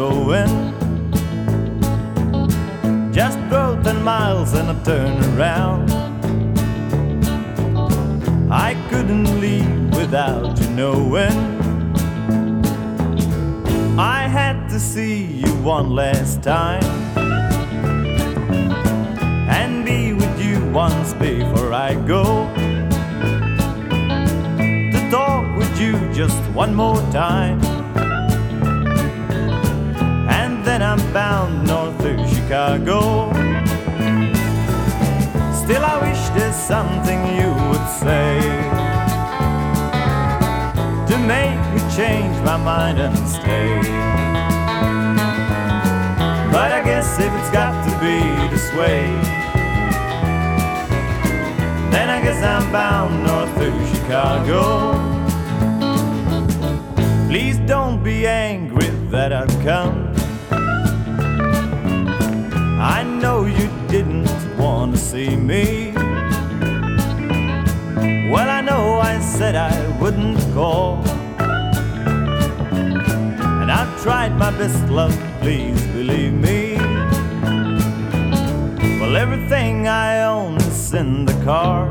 going. Just drove 10 miles and I turned around. I couldn't leave without you knowing. I had to see you one last time and be with you once before I go. To talk with you just one more time, and then I'm bound north to Chicago. Still I wish there's something you would say to make me change my mind and stay. But I guess if it's got to be this way, then I guess I'm bound north to Chicago. Please don't be angry that I've come. I know you didn't want to see me. Well, I know I said I wouldn't call, and I've tried my best, love, please believe me. Well, everything I own is in the car.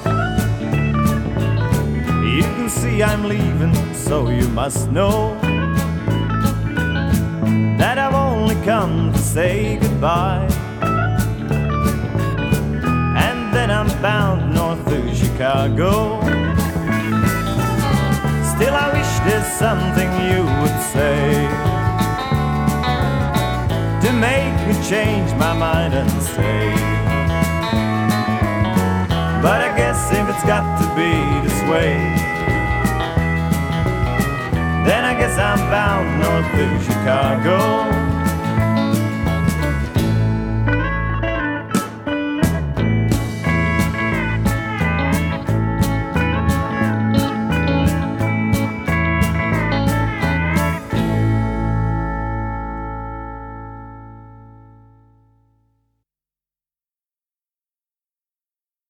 You can see I'm leaving, so you must know that I've only come to say goodbye, and then I'm bound north to Chicago. Still I wish there's something you would say to make me change my mind and stay. But I guess if it's got to be this way, then I guess I'm bound north to Chicago.